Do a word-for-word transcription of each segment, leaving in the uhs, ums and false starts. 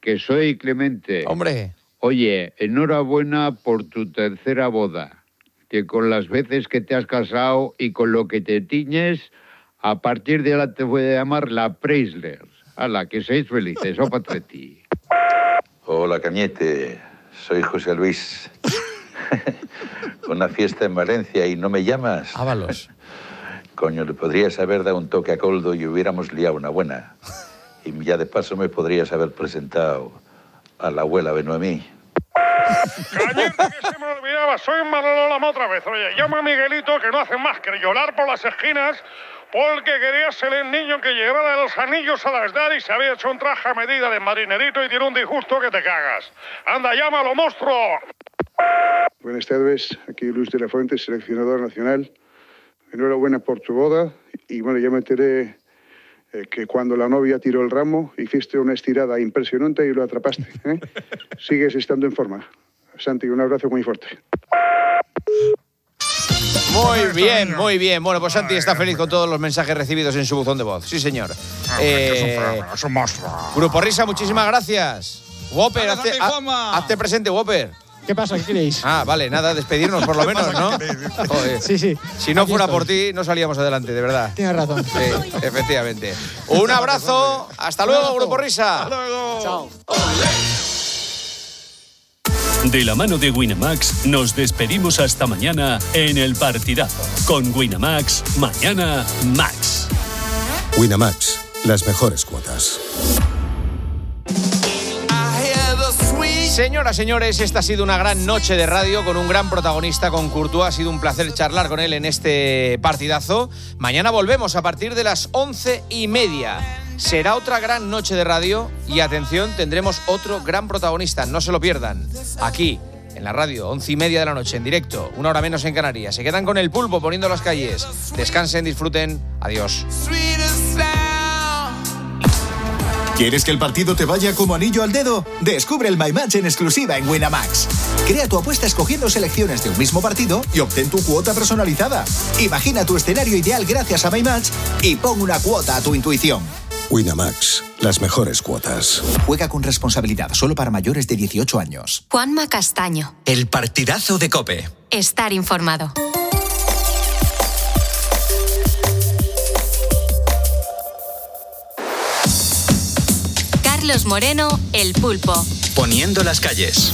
que soy Clemente. Hombre. Oye, enhorabuena por tu tercera boda, que con las veces que te has casado y con lo que te tiñes, a partir de ahora te voy a llamar la Preisler. Hala, que seáis felices, opa ti. Hola, Cañete, soy José Luis. Una fiesta en Valencia y no me llamas. Ábalos. Coño, le podrías haber dado un toque a Coldo y hubiéramos liado una buena. Y ya de paso me podrías haber presentado a la abuela Benoemí. Cañete, que se me olvidaba, soy Manolo Lama otra vez. Oye, llama a Miguelito, que no hace más que llorar por las esquinas, porque quería ser el niño que llevara los anillos a las D A R y se había hecho un traje a medida de marinerito y tiene un disgusto que te cagas. Anda, llámalo, monstruo. Buenas tardes, aquí Luis de la Fuente, seleccionador nacional. Enhorabuena por tu boda. Y bueno, ya me enteré eh, que cuando la novia tiró el ramo, hiciste una estirada impresionante y lo atrapaste. ¿eh? Sigues estando en forma. Santi, un abrazo muy fuerte. Muy bien, muy bien. Bueno, pues Santi está feliz con todos los mensajes recibidos en su buzón de voz. Sí, señor. Eh, es un monstruo. Grupo Risa, muchísimas gracias. Whopper, hazte, ha, hazte presente, Whopper. ¿Qué pasa? ¿Qué queréis? Ah, vale, nada, despedirnos por lo menos, ¿no? Joder. Sí, sí. Si no Aquí fuera estoy. por ti, no salíamos adelante, de verdad. Tienes razón. Sí, efectivamente. Un abrazo. Hasta luego, Grupo Risa. Hasta luego. Chao. De la mano de Winamax, nos despedimos hasta mañana en El Partidazo. Con Winamax, mañana Max. Winamax, las mejores cuotas. Señoras, señores, esta ha sido una gran noche de radio con un gran protagonista, con Courtois. Ha sido un placer charlar con él en este partidazo. Mañana volvemos a partir de las once y media. Será otra gran noche de radio y, atención, tendremos otro gran protagonista. No se lo pierdan. Aquí, en la radio, once y media de la noche, en directo, una hora menos en Canarias. Se quedan con el pulpo poniendo las calles. Descansen, disfruten. Adiós. ¿Quieres que el partido te vaya como anillo al dedo? Descubre el My Match en exclusiva en Winamax. Crea tu apuesta escogiendo selecciones de un mismo partido y obtén tu cuota personalizada. Imagina tu escenario ideal gracias a My Match y pon una cuota a tu intuición. Winamax, las mejores cuotas. Juega con responsabilidad, solo para mayores de dieciocho años. Juanma Castaño. El partidazo de COPE. Estar informado. Carlos Moreno, El Pulpo. Poniendo las calles.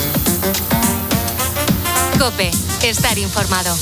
COPE. Estar informado.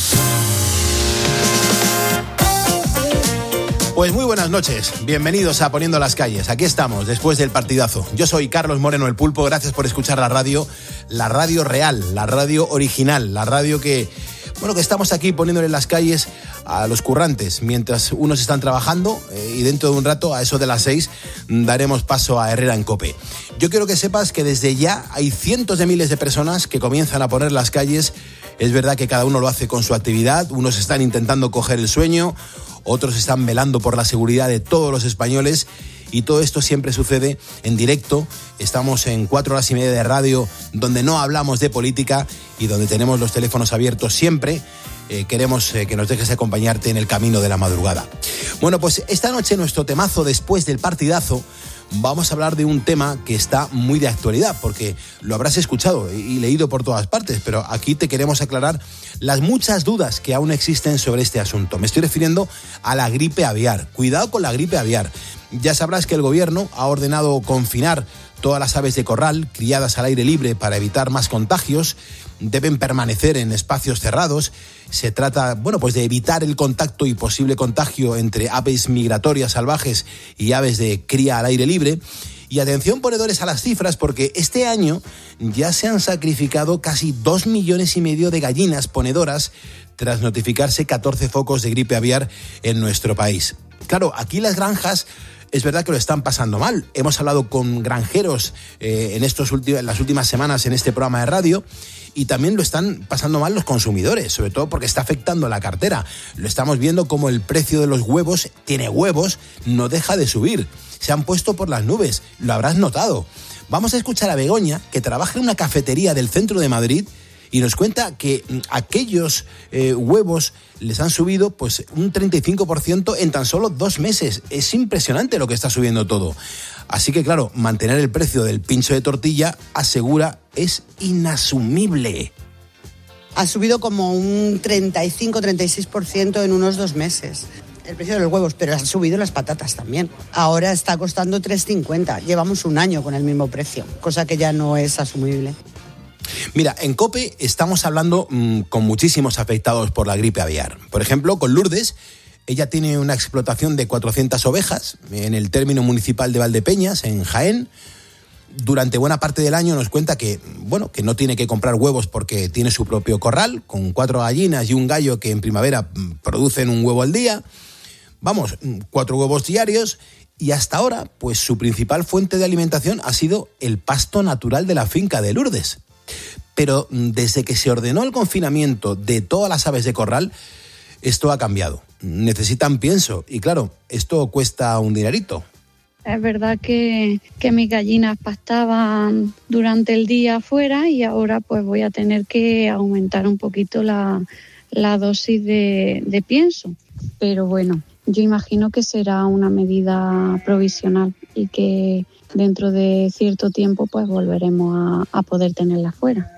Pues muy buenas noches, bienvenidos a Poniendo las calles. Aquí estamos, después del partidazo. Yo soy Carlos Moreno, El Pulpo, gracias por escuchar la radio, la radio real, la radio original, la radio que, bueno, que estamos aquí poniéndole las calles a los currantes, mientras unos están trabajando eh, y dentro de un rato, a eso de las seis, daremos paso a Herrera en COPE. Yo quiero que sepas que desde ya hay cientos de miles de personas que comienzan a poner las calles. Es verdad que cada uno lo hace con su actividad, unos están intentando coger el sueño, otros están velando por la seguridad de todos los españoles y todo esto siempre sucede en directo. Estamos en cuatro horas y media de radio donde no hablamos de política y donde tenemos los teléfonos abiertos siempre. Eh, queremos eh, que nos dejes acompañarte en el camino de la madrugada. Bueno, pues esta noche nuestro temazo después del partidazo vamos a hablar de un tema que está muy de actualidad, porque lo habrás escuchado y leído por todas partes, pero aquí te queremos aclarar las muchas dudas que aún existen sobre este asunto. Me estoy refiriendo a la gripe aviar. Cuidado con la gripe aviar. Ya sabrás que el gobierno ha ordenado confinar todas las aves de corral criadas al aire libre para evitar más contagios. Deben permanecer en espacios cerrados. Se trata, bueno, pues de evitar el contacto y posible contagio entre aves migratorias salvajes y aves de cría al aire libre. Y atención, ponedores, a las cifras, porque este año ya se han sacrificado casi dos millones y medio de gallinas ponedoras tras notificarse catorce focos de gripe aviar en nuestro país. Claro, aquí las granjas es verdad que lo están pasando mal. Hemos hablado con granjeros eh, en, estos últimos, en las últimas semanas en este programa de radio y también lo están pasando mal los consumidores, sobre todo porque está afectando la cartera. Lo estamos viendo como el precio de los huevos, tiene huevos, no deja de subir. Se han puesto por las nubes, lo habrás notado. Vamos a escuchar a Begoña, que trabaja en una cafetería del centro de Madrid y nos cuenta que aquellos eh, huevos les han subido pues un treinta y cinco por ciento en tan solo dos meses. Es impresionante lo que está subiendo todo. Así que claro, mantener el precio del pincho de tortilla, asegura, es inasumible. Ha subido como un treinta y cinco a treinta y seis por ciento en unos dos meses. El precio de los huevos, pero han subido las patatas también. Ahora está costando tres cincuenta. Llevamos un año con el mismo precio, cosa que ya no es asumible. Mira, en COPE estamos hablando mmm, con muchísimos afectados por la gripe aviar. Por ejemplo, con Lourdes. Ella tiene una explotación de cuatrocientas ovejas en el término municipal de Valdepeñas, en Jaén. Durante buena parte del año nos cuenta que, bueno, que no tiene que comprar huevos porque tiene su propio corral, con cuatro gallinas y un gallo que en primavera producen un huevo al día. Vamos, cuatro huevos diarios, y hasta ahora, pues su principal fuente de alimentación ha sido el pasto natural de la finca de Lourdes. Pero desde que se ordenó el confinamiento de todas las aves de corral, esto ha cambiado. Necesitan pienso, y claro, esto cuesta un dinerito. Es verdad que, que mis gallinas pastaban durante el día afuera y ahora pues voy a tener que aumentar un poquito la, la dosis de, de pienso. Pero bueno, yo imagino que será una medida provisional y que dentro de cierto tiempo pues volveremos a, a poder tenerla fuera.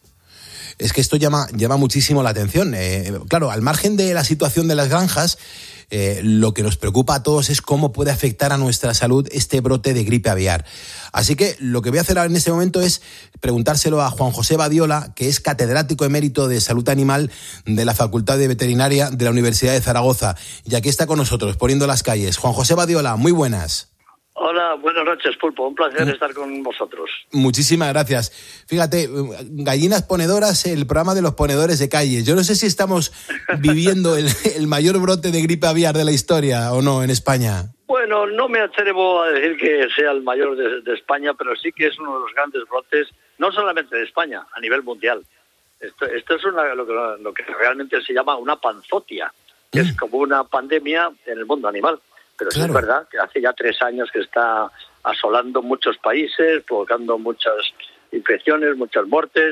Es que esto llama, llama muchísimo la atención. Eh, claro, al margen de la situación de las granjas, eh, lo que nos preocupa a todos es cómo puede afectar a nuestra salud este brote de gripe aviar. Así que lo que voy a hacer ahora en este momento es preguntárselo a Juan José Badiola, que es catedrático emérito de Salud Animal de la Facultad de Veterinaria de la Universidad de Zaragoza. Y aquí está con nosotros, poniendo las calles. Juan José Badiola, muy buenas. Hola, buenas noches, Pulpo. Un placer estar con vosotros. Muchísimas gracias. Fíjate, Gallinas Ponedoras, el programa de los ponedores de calle. Yo no sé si estamos viviendo el, el mayor brote de gripe aviar de la historia o no en España. Bueno, no me atrevo a decir que sea el mayor de, de España, pero sí que es uno de los grandes brotes, no solamente de España, a nivel mundial. Esto, esto es una, lo, que, lo que realmente se llama una panzotia, que mm. es como una pandemia en el mundo animal. Pero claro, sí es verdad que hace ya tres años que está asolando muchos países, provocando muchas infecciones, muchas muertes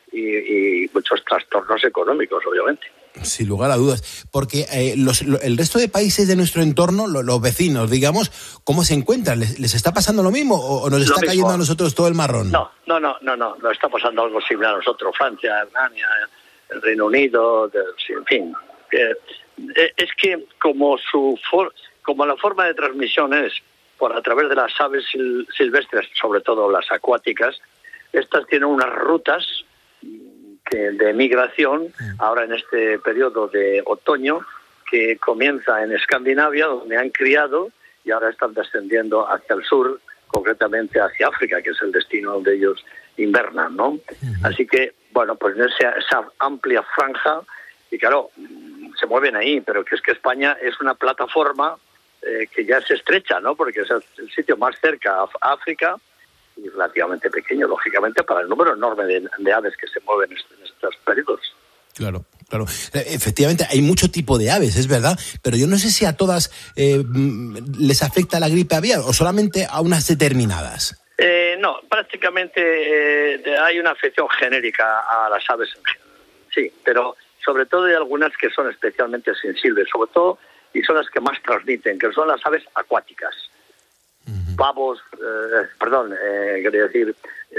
y, y muchos trastornos económicos, obviamente. Sin lugar a dudas, porque eh, los, lo, el resto de países de nuestro entorno, lo, los vecinos, digamos, ¿cómo se encuentran? ¿Les, les está pasando lo mismo o, o nos está mismo. cayendo a nosotros todo el marrón? No, no, no, no, no, nos está pasando algo similar a nosotros, Francia, Alemania, el Reino Unido, de, en fin. Eh, es que como su for, como la forma de transmisión es por a través de las aves sil, silvestres, sobre todo las acuáticas, estas tienen unas rutas que, de migración, ahora en este periodo de otoño, que comienza en Escandinavia, donde han criado, y ahora están descendiendo hacia el sur, concretamente hacia África, que es el destino donde ellos invernan, ¿no? Uh-huh. Así que, bueno, pues en esa, esa amplia franja, y claro, se mueven ahí, pero que es que España es una plataforma eh, que ya es estrecha, ¿no? Porque es el sitio más cerca a África y relativamente pequeño, lógicamente, para el número enorme de, de aves que se mueven en estos periodos. Claro. Claro, efectivamente hay mucho tipo de aves, es verdad, pero yo no sé si a todas eh, les afecta la gripe aviar o solamente a unas determinadas. Eh, no, prácticamente eh, hay una afección genérica a las aves, sí, pero sobre todo hay algunas que son especialmente sensibles, sobre todo, y son las que más transmiten, que son las aves acuáticas. Uh-huh. Pavos, eh, perdón, eh, quería decir,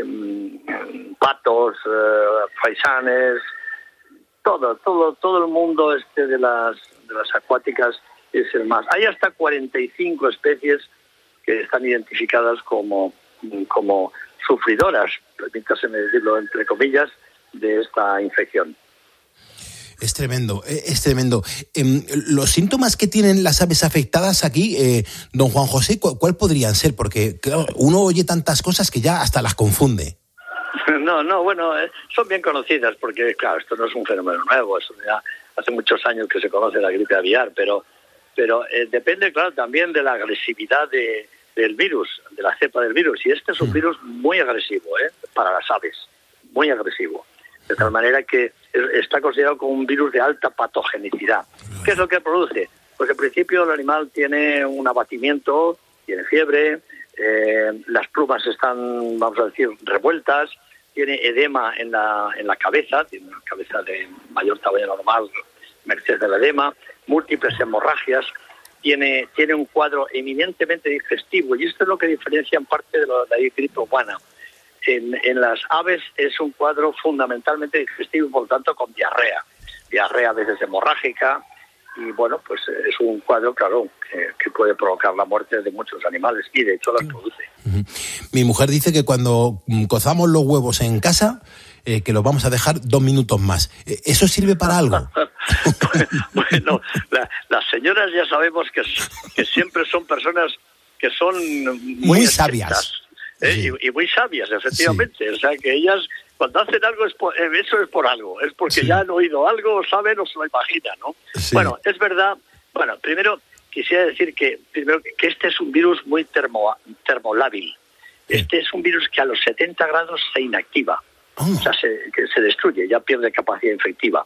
eh, patos, eh, faisanes... Todo, todo, todo el mundo este de las de las acuáticas es el más. Hay hasta cuarenta y cinco especies que están identificadas como, como sufridoras, permítaseme decirlo entre comillas, de esta infección. Es tremendo, es tremendo. Eh, los síntomas que tienen las aves afectadas aquí, eh, don Juan José, ¿cuál, cuál podrían ser? Porque claro, uno oye tantas cosas que ya hasta las confunde. No, no, bueno, eh, son bien conocidas porque, claro, esto no es un fenómeno nuevo, eso ya hace muchos años que se conoce la gripe aviar, pero pero eh, depende, claro, también de la agresividad de, del virus, de la cepa del virus, y este es un virus muy agresivo, ¿eh? Para las aves, muy agresivo, de tal manera que está considerado como un virus de alta patogenicidad. ¿Qué es lo que produce? Pues en principio el animal tiene un abatimiento, tiene fiebre, eh, las plumas están, vamos a decir, revueltas, tiene edema en la, en la cabeza, tiene una cabeza de mayor tamaño normal, merced del edema, múltiples hemorragias, tiene, tiene un cuadro eminentemente digestivo, y esto es lo que diferencia en parte de la, de la gripe humana. En, en las aves es un cuadro fundamentalmente digestivo y por lo tanto con diarrea, diarrea a veces hemorrágica, y bueno, pues es un cuadro, claro, que, que puede provocar la muerte de muchos animales, y de hecho las produce. Mi mujer dice que cuando cozamos los huevos en casa, eh, que los vamos a dejar dos minutos más. ¿Eso sirve para algo? Bueno, la, las señoras ya sabemos que, que siempre son personas que son muy, muy sabias. ¿eh? Sí. Y, y muy sabias, efectivamente. Sí. O sea, que ellas, cuando hacen algo, es por, eso es por algo. Es porque sí. ya han oído algo, saben o se lo imaginan, ¿no? Sí. Bueno, es verdad. Bueno, primero quisiera decir que primero que este es un virus muy termo, termolábil. Este es un virus que a los setenta grados se inactiva. Oh. O sea, se, que se destruye, ya pierde capacidad infectiva.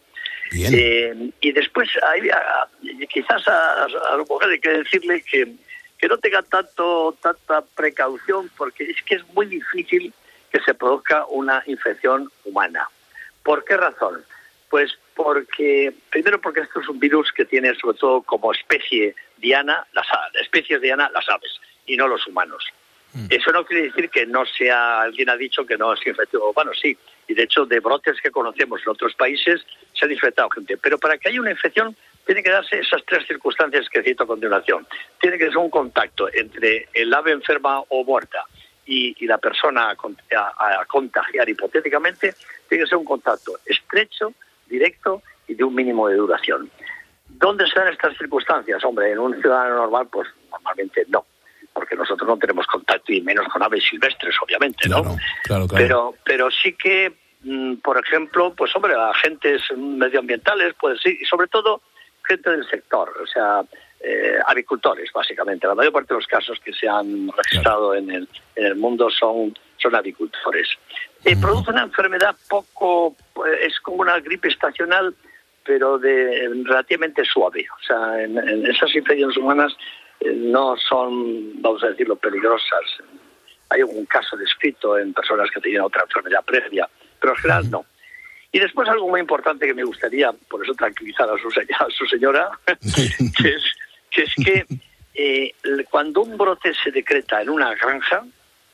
Eh, y después, hay, a, quizás a, a la mujer hay que decirle que, que no tenga tanto tanta precaución, porque es que es muy difícil que se produzca una infección humana. ¿Por qué razón? Pues porque, primero porque esto es un virus que tiene sobre todo como especie diana, las especies diana las aves, y no los humanos. Eso no quiere decir que no sea, alguien ha dicho que no es infectivo humano, sí, y de hecho de brotes que conocemos en otros países se han infectado gente, pero para que haya una infección tiene que darse esas tres circunstancias que cito a continuación. Tiene que ser un contacto entre el ave enferma o muerta y, y la persona a, a, a contagiar hipotéticamente, tiene que ser un contacto estrecho, directo y de un mínimo de duración. ¿Dónde se dan estas circunstancias? Hombre, en un ciudadano normal, pues normalmente no, porque nosotros no tenemos contacto, y menos con aves silvestres, obviamente, ¿no? Claro, claro, claro. Pero, pero sí que, mmm, por ejemplo, pues hombre, agentes medioambientales, puede ser, y sobre todo gente del sector, o sea, eh, avicultores, básicamente. La mayor parte de los casos que se han registrado claro. en, el, en el mundo son, son avicultores. Eh, produce una enfermedad poco, es como una gripe estacional, pero de relativamente suave. O sea, en, en esas infecciones humanas eh, no son, vamos a decirlo, peligrosas. Hay un caso descrito en personas que tenían otra enfermedad previa, pero en general no. Y después algo muy importante que me gustaría, por eso tranquilizar a su, a su señora, que es que, es que eh, cuando un brote se decreta en una granja,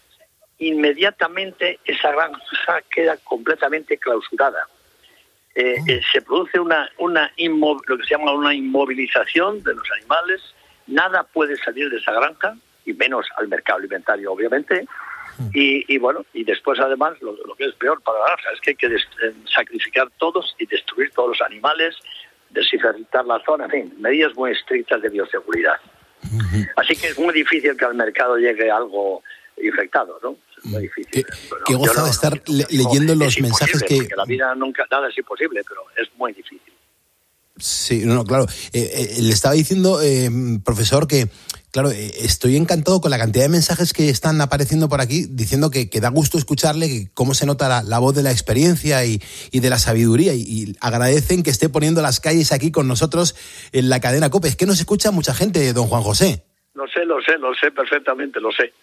inmediatamente esa granja queda completamente clausurada. Eh, eh, se produce una, una inmo- lo que se llama una inmovilización de los animales, nada puede salir de esa granja, y menos al mercado alimentario, obviamente. Y, y bueno, y después además lo, lo que es peor para la granja es que hay que des- sacrificar todos y destruir todos los animales, desinfectar la zona, en fin, medidas muy estrictas de bioseguridad. Uh-huh. Así que es muy difícil que al mercado llegue algo infectado, ¿no? Es muy difícil. Qué, bueno, qué goza no, de estar no, no, le- leyendo no, los mensajes que... La vida nunca, nada es imposible, pero es muy difícil. Sí, no, claro. Eh, eh, le estaba diciendo, eh, profesor, que, claro, eh, estoy encantado con la cantidad de mensajes que están apareciendo por aquí, diciendo que, que da gusto escucharle, que cómo se nota la, la voz de la experiencia y, y de la sabiduría, y, y agradecen que esté poniendo las calles aquí con nosotros en la cadena COPE. Es que nos escucha mucha gente, don Juan José. Lo sé, lo sé, lo sé perfectamente, lo sé.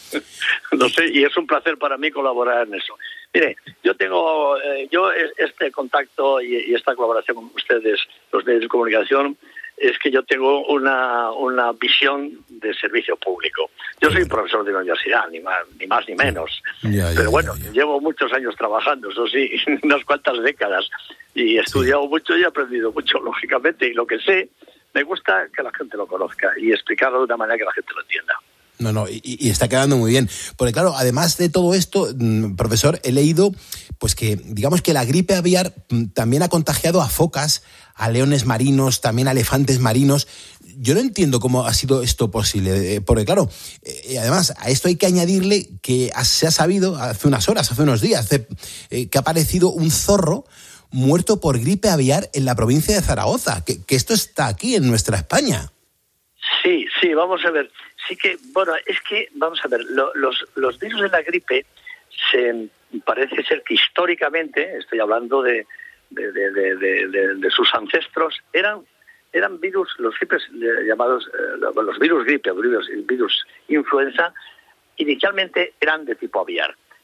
Lo sé, y es un placer para mí colaborar en eso. Mire, yo tengo, eh, yo este contacto y, y esta colaboración con ustedes, los medios de comunicación, es que yo tengo una, una visión de servicio público. Yo soy profesor de la universidad, ni más ni, más, ni menos. Ya, ya, Pero bueno, ya, ya. llevo muchos años trabajando, eso sí, unas cuantas décadas. Y he estudiado sí. mucho y he aprendido mucho, lógicamente. Y lo que sé, me gusta que la gente lo conozca y explicarlo de una manera que la gente lo entienda. No, no, y, y está quedando muy bien. Porque claro, además de todo esto, profesor, he leído pues que, digamos que la gripe aviar también ha contagiado a focas, a leones marinos, también a elefantes marinos. Yo no entiendo cómo ha sido esto posible, porque claro, eh, además a esto hay que añadirle que se ha sabido hace unas horas, hace unos días, hace, eh, que ha aparecido un zorro muerto por gripe aviar en la provincia de Zaragoza, que, que esto está aquí en nuestra España. Sí, sí, vamos a ver. Sí que, bueno, es que, vamos a ver, lo, los, los virus de la gripe se parece ser que históricamente, estoy hablando de, de, de, de, de, de, de sus ancestros, eran eran virus, los gripes llamados, eh, los virus gripe, virus, virus influenza, inicialmente eran de tipo aviar.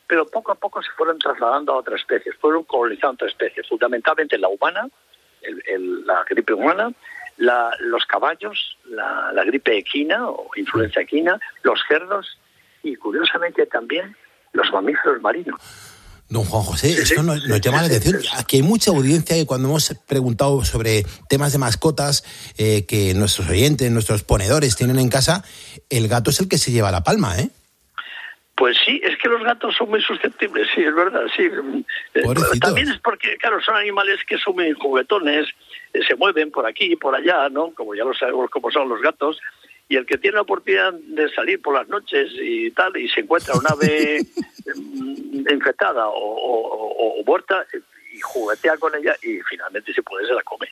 pero poco a poco se fueron trasladando a otras especies, fueron colonizando otras especies, fundamentalmente la humana, el, el, la gripe humana, la, los caballos, la, la gripe equina o influenza equina, los cerdos y curiosamente también los mamíferos marinos. Don Juan José, sí, esto nos, nos llama sí, la atención. Sí, sí. Aquí hay mucha audiencia que cuando hemos preguntado sobre temas de mascotas eh, que nuestros oyentes, nuestros ponedores tienen en casa, el gato es el que se lleva la palma, ¿eh? Pues sí, es que los gatos son muy susceptibles, sí, es verdad, sí. Pobrecitos. También es porque, claro, son animales que son muy juguetones, eh, se mueven por aquí y por allá, ¿no? Como ya lo sabemos cómo son los gatos. Y el que tiene la oportunidad de salir por las noches y tal, y se encuentra una ave infectada o, o, o muerta, y juguetea con ella, y finalmente, si puede, se la come.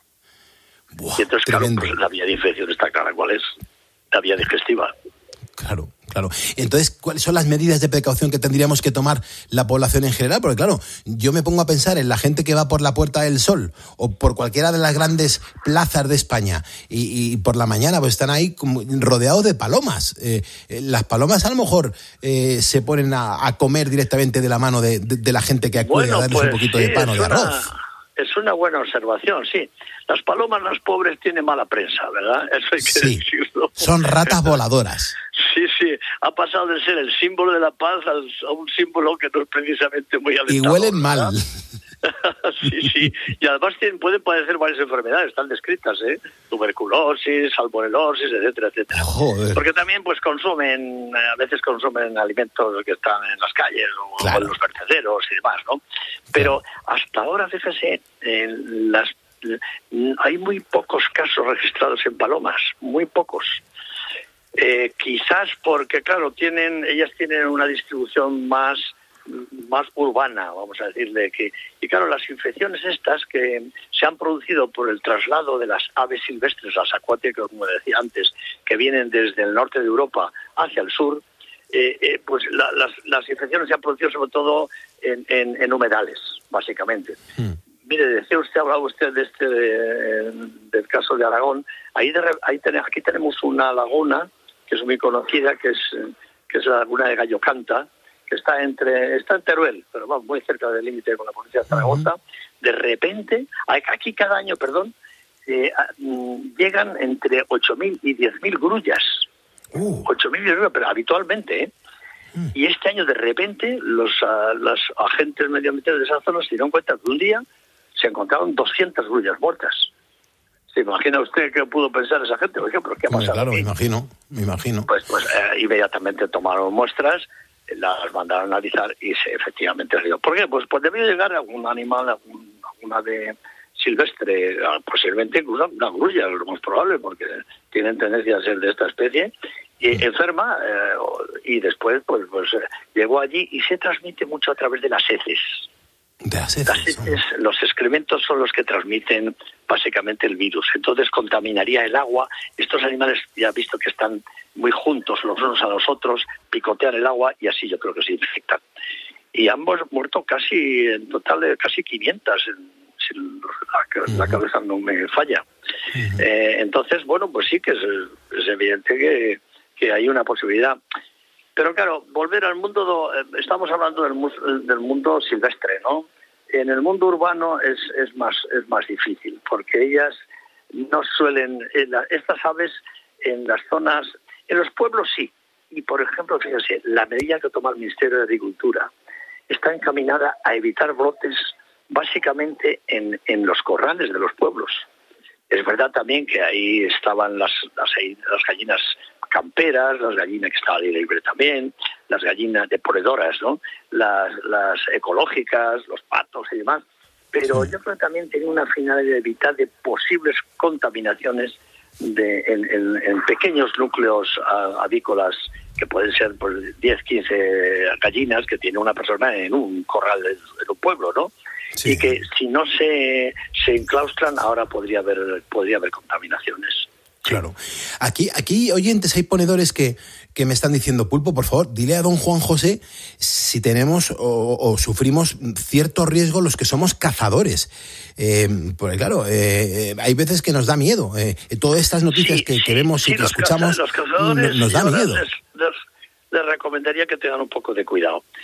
Buah, y entonces, tremendo. Claro, pues la vía de infección está clara. ¿Cuál es? La vía digestiva. Claro, claro. Entonces, ¿cuáles son las medidas de precaución que tendríamos que tomar la población en general? Porque claro, yo me pongo a pensar en la gente que va por la Puerta del Sol o por cualquiera de las grandes plazas de España y, y por la mañana pues están ahí como rodeados de palomas. Eh, las palomas a lo mejor eh, se ponen a, a comer directamente de la mano de, de, de la gente que acude bueno, a darles pues, un poquito sí, de pan o de arroz. Una, es una buena observación, sí. Las palomas, las pobres, tienen mala prensa, ¿verdad? Eso hay que sí, decirlo. Son ratas voladoras. Sí, sí, ha pasado de ser el símbolo de la paz a un símbolo que no es precisamente muy alentador. Y huelen mal. Sí, sí, y además tienen, pueden padecer varias enfermedades, están descritas, ¿eh? Tuberculosis, salmonelosis, etcétera, etcétera. Joder. Porque también pues consumen, a veces consumen alimentos que están en las calles o claro. en los vertederos y demás, ¿no? Pero hasta ahora, fíjese, en las, hay muy pocos casos registrados en palomas, muy pocos. Eh, quizás porque, claro, tienen ellas tienen una distribución más más urbana, vamos a decirle, que y claro, las infecciones estas que se han producido por el traslado de las aves silvestres, las acuáticas, como decía antes, que vienen desde el norte de Europa hacia el sur, eh, eh, pues la, las, las infecciones se han producido sobre todo en, en, en humedales, básicamente. Hmm. Mire, decía usted, hablaba usted de este de, del caso de Aragón. Ahí, de, ahí tenemos, aquí tenemos una laguna que es muy conocida, que es que es la laguna de Gallocanta, que está entre está en Teruel, pero va muy cerca del límite con la provincia de Zaragoza. Uh-huh. De repente, aquí cada año, perdón, eh, llegan entre ocho mil y diez mil grullas. Uh. ocho mil grullas, pero habitualmente, ¿eh? Uh. Y este año, de repente, los, uh, los agentes medioambientales de esa zona se dieron cuenta que un día se encontraron doscientas grullas muertas. ¿Se imagina usted qué pudo pensar esa gente? Por ejemplo, ¿qué ha pasado? Claro, me imagino, me imagino. Pues, pues eh, inmediatamente tomaron muestras, las mandaron a analizar y se, efectivamente se dio. ¿Por qué? Pues, pues debió llegar algún animal, algún, alguna ave silvestre, posiblemente incluso una grulla, lo más probable, porque tienen tendencia a ser de esta especie, y mm. enferma, eh, y después pues, pues llegó allí y se transmite mucho a través de las heces. De las heces, las heces, los excrementos son los que transmiten básicamente el virus. Entonces contaminaría el agua. Estos animales ya he visto que están muy juntos los unos a los otros, picotean el agua y así yo creo que se infectan. Y han muerto casi, en total, de casi quinientas, si la, la cabeza no me falla. Uh-huh. Eh, entonces, bueno, pues sí que es, es evidente que, que hay una posibilidad. Pero claro, volver al mundo, estamos hablando del, del mundo silvestre, ¿no? En el mundo urbano es, es, más, es más difícil, porque ellas no suelen, estas aves en las zonas, en los pueblos sí. Y por ejemplo, fíjense, la medida que toma el Ministerio de Agricultura está encaminada a evitar brotes básicamente en, en los corrales de los pueblos. Es verdad también que ahí estaban las, las, las gallinas camperas, las gallinas que estaban libres también, las gallinas deporedoras, ¿no? Las, las ecológicas, los patos y demás. Pero yo creo que también tenía una finalidad de evitar de posibles contaminaciones de, en, en, en pequeños núcleos avícolas que pueden ser pues, diez, quince gallinas que tiene una persona en un corral en un pueblo, ¿no? Sí. Y que si no se, se enclaustran, ahora podría haber, podría haber contaminaciones. Claro. Aquí, aquí oyentes, hay ponedores que, que me están diciendo, Pulpo, por favor, dile a don Juan José si tenemos o, o sufrimos cierto riesgo los que somos cazadores. Eh, porque claro, eh, hay veces que nos da miedo. Eh, todas estas noticias sí, que, sí, que vemos sí, y que escuchamos caza, los cazadores, nos da miedo. Les, les, les recomendaría que tengan un poco de cuidado.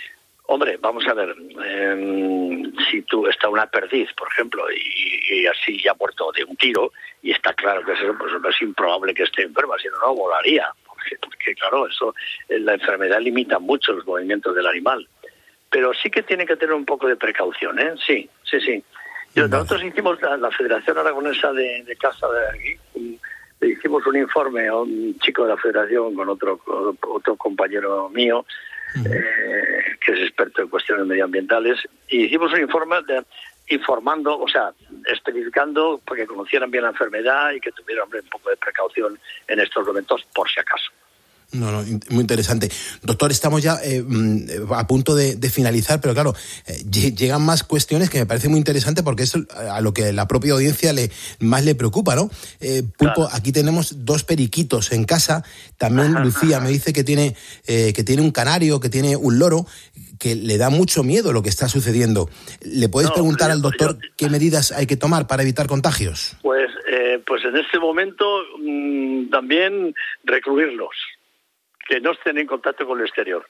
Hombre, vamos a ver, eh, si tú está una perdiz, por ejemplo, y, y así ya ha muerto de un tiro, y está claro que eso, pues, es improbable que esté enferma, si no, no volaría. Porque, porque claro, eso, la enfermedad limita mucho los movimientos del animal. Pero sí que tiene que tener un poco de precaución, ¿eh? Sí, sí, sí. Yo, nosotros hicimos, la, la Federación Aragonesa de, de Caza de aquí, un, le hicimos un informe a un chico de la Federación con otro, con otro compañero mío, Eh, que es experto en cuestiones medioambientales, y hicimos un informe de, informando, o sea, especificando para que conocieran bien la enfermedad y que tuvieran hombre, un poco de precaución en estos momentos, por si acaso. No, no, muy interesante. Doctor, estamos ya eh, a punto de, de finalizar, pero claro, eh, llegan más cuestiones que me parece muy interesante porque es a lo que la propia audiencia le más le preocupa, ¿no? Eh, Pulpo, claro. Aquí tenemos dos periquitos en casa. También ajá, Lucía ajá. me dice que tiene, eh, que tiene un canario, que tiene un loro, que le da mucho miedo lo que está sucediendo. ¿Le puedes no, preguntar al doctor yo... qué medidas hay que tomar para evitar contagios? Pues, eh, pues en este momento mmm, también recluirlos, que no estén en contacto con el exterior.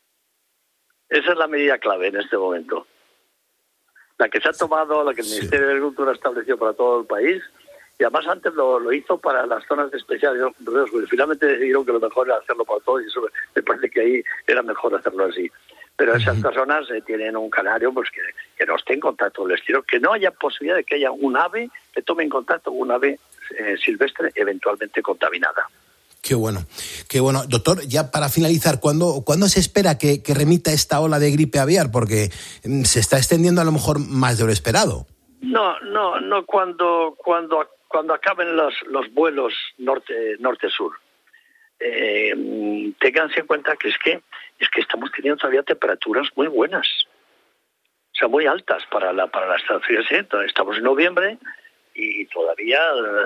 Esa es la medida clave en este momento. La que se ha tomado, la que el sí. Ministerio de Agricultura ha establecido para todo el país, y además antes lo, lo hizo para las zonas de especial riesgo. Finalmente decidieron que lo mejor era hacerlo para todos, y eso me parece que ahí era mejor hacerlo así. Pero esas uh-huh. personas eh, tienen un canario pues que, que no esté en contacto con el exterior, que no haya posibilidad de que haya un ave que tome en contacto con un ave eh, silvestre eventualmente contaminada. Qué bueno, qué bueno. Doctor, ya para finalizar, ¿cuándo, ¿cuándo se espera que, que remita esta ola de gripe aviar? Porque se está extendiendo a lo mejor más de lo esperado. No, no, no. Cuando cuando cuando acaben los los vuelos norte norte sur, eh, ténganse en cuenta que es que es que estamos teniendo todavía temperaturas muy buenas, o sea, muy altas para la para la estación. Estamos en noviembre y todavía,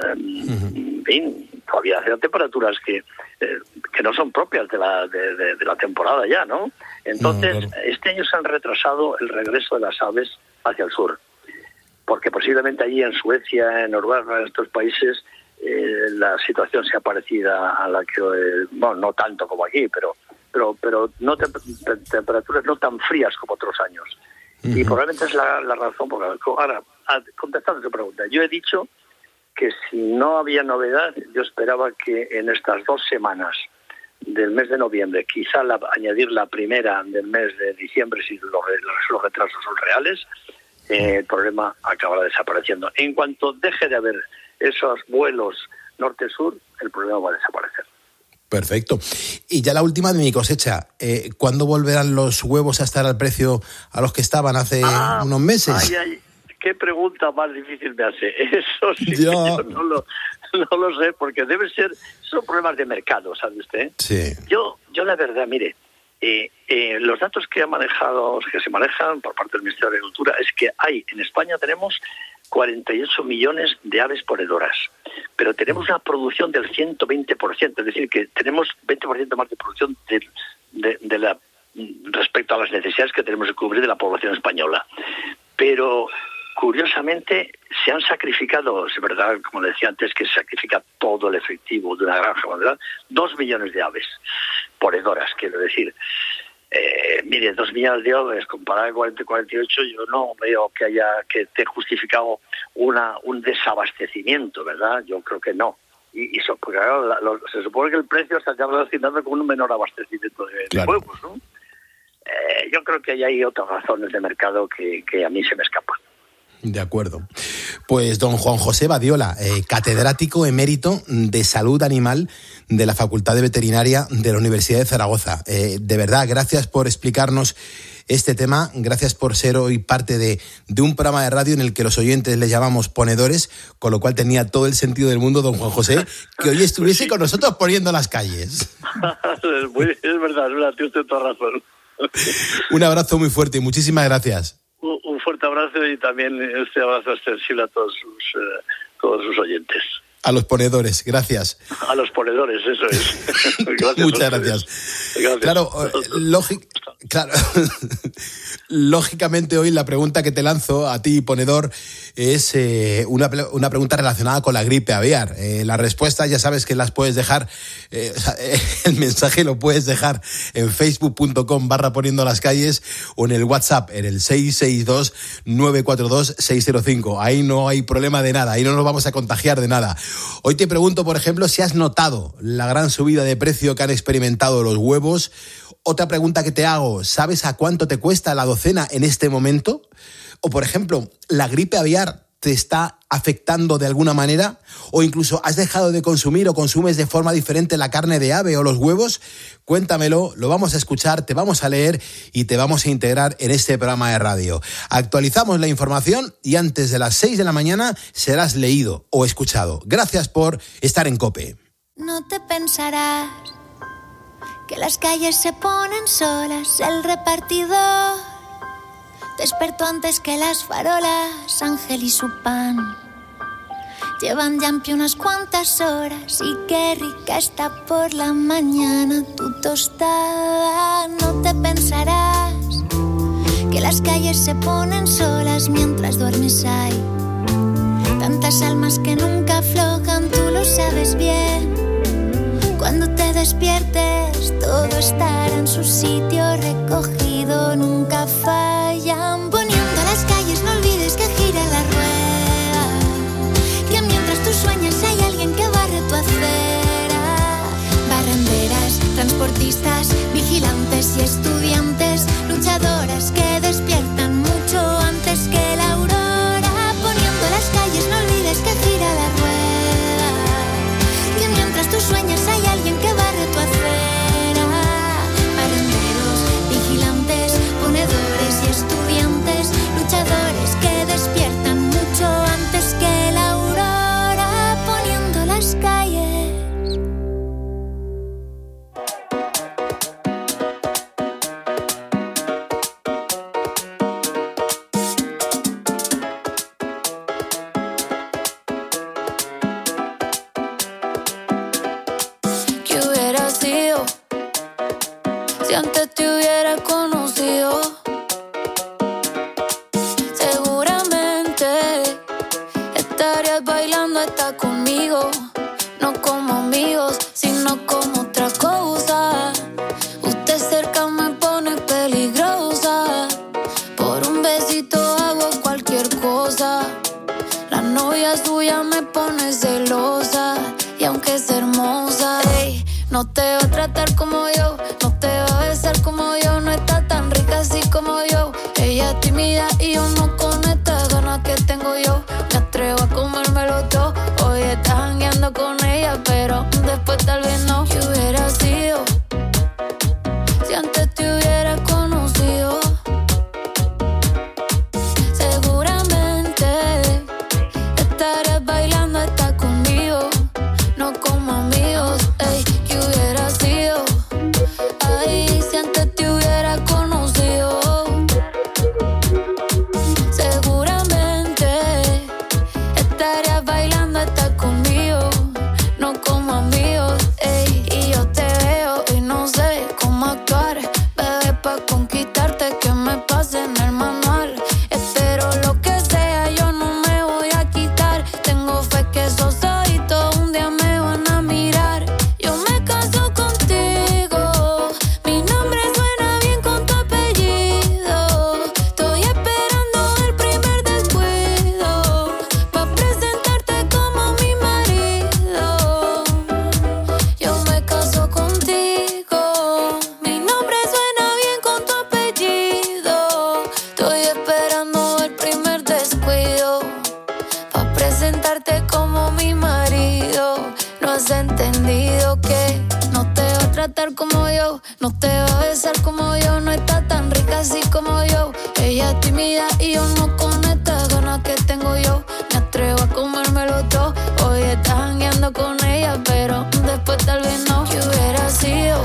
en fin, todavía hay temperaturas que eh, que no son propias de la de, de, de la temporada ya, ¿no? Entonces, no, claro. Este año se han retrasado el regreso de las aves hacia el sur, porque posiblemente allí en Suecia, en Noruega, en estos países, eh, la situación sea parecida a la que, eh, bueno, no tanto como aquí, pero pero pero no te, te, temperaturas no tan frías como otros años. Uh-huh. Y probablemente es la, la razón, porque ahora, contestando tu pregunta, yo he dicho que si no había novedad, yo esperaba que en estas dos semanas del mes de noviembre, quizá la, añadir la primera del mes de diciembre, si los, los retrasos son reales, eh, el problema acabará desapareciendo. En cuanto deje de haber esos vuelos norte-sur, el problema va a desaparecer. Perfecto. Y ya la última de mi cosecha. Eh, ¿Cuándo volverán los huevos a estar al precio a los que estaban hace ah, unos meses? Ay, ay, qué pregunta más difícil me hace. Eso sí yo... yo no lo, no lo sé, porque debe ser... Son problemas de mercado, ¿sabe usted? Sí. Yo, yo la verdad, mire, eh, eh, los datos que ha manejado, que se manejan por parte del Ministerio de Agricultura, es que hay, en España tenemos cuarenta y ocho millones de aves ponedoras, pero tenemos una producción del ciento veinte por ciento, es decir, que tenemos veinte por ciento más de producción de, de, de la, respecto a las necesidades que tenemos que cubrir de la población española. Pero, curiosamente, se han sacrificado, es verdad, como le decía antes, que se sacrifica todo el efectivo de una granja moderna, dos millones de aves ponedoras, quiero decir. Eh, mire, dos millones de aves comparado con cuarenta, cuarenta y ocho, yo no veo que haya que esté justificado una un desabastecimiento, ¿verdad? Yo creo que no. Y, y so, porque, claro, la, lo, se supone que el precio está ya relacionado con un menor abastecimiento de, claro. de huevos, ¿no? Eh, yo creo que ahí hay otras razones de mercado que, que a mí se me escapan. De acuerdo. Pues don Juan José Badiola, eh, catedrático emérito de Salud Animal de la Facultad de Veterinaria de la Universidad de Zaragoza. Eh, de verdad, gracias por explicarnos este tema, gracias por ser hoy parte de, de un programa de radio en el que los oyentes les llamamos ponedores, con lo cual tenía todo el sentido del mundo, don Juan José, que hoy estuviese con nosotros poniendo las calles. Es verdad, es verdad, tiene usted toda razón. Un abrazo muy fuerte y muchísimas gracias. Un fuerte abrazo y también este abrazo extensible a todos sus, eh, todos sus oyentes. A los ponedores, gracias. A los ponedores, eso es. Gracias. Muchas gracias. Gracias. Claro, lógico. Claro. Lógicamente hoy la pregunta que te lanzo a ti, ponedor, es eh, una, una pregunta relacionada con la gripe aviar. Eh, las respuestas ya sabes que las puedes dejar, eh, o sea, eh, el mensaje lo puedes dejar en facebook.com barra poniendo las calles o en el WhatsApp, en el seis seis dos, nueve cuatro dos, seis cero cinco. Ahí no hay problema de nada, ahí no nos vamos a contagiar de nada. Hoy te pregunto, por ejemplo, si has notado la gran subida de precio que han experimentado los huevos. Otra pregunta que te hago, ¿sabes a cuánto te cuesta la docena en este momento? O, por ejemplo, ¿la gripe aviar te está afectando de alguna manera? ¿O incluso has dejado de consumir o consumes de forma diferente la carne de ave o los huevos? Cuéntamelo, lo vamos a escuchar, te vamos a leer y te vamos a integrar en este programa de radio. Actualizamos la información y antes de las seis de la mañana serás leído o escuchado. Gracias por estar en COPE. No te pensarás que las calles se ponen solas, el repartidor despertó antes que las farolas, Ángel y su pan llevan ya en pie unas cuantas horas y qué rica está por la mañana tu tostada. No te pensarás que las calles se ponen solas mientras duermes hay tantas almas que nunca aflojan, tú lo sabes bien. Cuando te despiertes, todo estará en su sitio recogido, nunca fallan. Poniendo las calles, no olvides que gira la rueda, que mientras tú sueñas hay alguien que barre tu acera. Barrenderas, transportistas, vigilantes y estudiantes, luchadoras que despiertan mucho antes que la aurora. Poniendo las calles, no olvides que gira la rueda, que mientras tú sueñas hay alguien que barre tu acera. Barrenderos, vigilantes, ponedores y estudiantes, luchadores que despiertan mucho antes que la aurora. Poniendo las calles. Si antes te hubiera conocido, seguramente estarías bailando hasta conmigo. No como amigos, sino como otra cosa. Usted cerca me pone peligrosa. Por un besito hago cualquier cosa. La novia suya me pone celosa. Y aunque es hermosa, ey, no te va a tratar como yo, no te va a besar como yo, no está tan rica así como yo. Ella es tímida y yo no con estas ganas que tengo yo. Me atrevo a comérmelo todo. Hoy estás jangueando con ella, pero después tal vez no. ¿Qué hubiera sido si antes te hubiera conocido? Seguramente estarías bailando hasta conmigo. No como amigos, ey, ¿qué hubiera sido? Ay, si antes te hubiera conocido. Seguramente estarías bailando hasta conmigo. No como amigos, ey, y yo te veo y no sé cómo actuar. Bebé, pa' conquistarte que me pase en el manual. Espero lo que sea, yo no me voy a quitar. Tengo fe que esos ojitos un día me van a mirar. Yo me caso contigo, mi nombre suena bien con tu apellido. Estoy esperando el primer descuido pa' presentarte como mi marido. Yo me caso contigo, mi nombre suena bien con tu apellido. Estoy esperando el primer descuido pa' presentarte como mi marido. No has entendido que no te va a tratar como yo, no te va a besar como yo, no está tan rica así como yo. Ella es tímida y yo no con estas ganas que tengo yo. Me atrevo a comérmelo todo. Hoy estás jangueando con ella, pero después tal vez no. ¿Qué hubiera sido?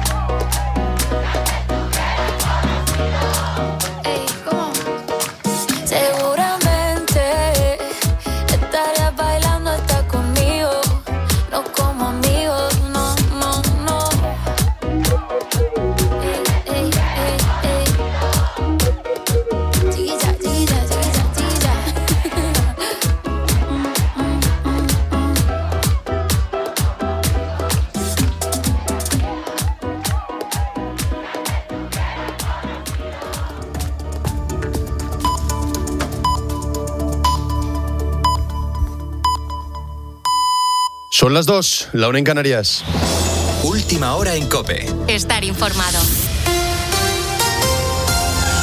Ey, ¿cómo? Seguramente estarías bailando hasta conmigo. No como amigos, no, no, no. Ey, ey, ey. Son las dos, la una en Canarias. Última hora en COPE. Estar informado.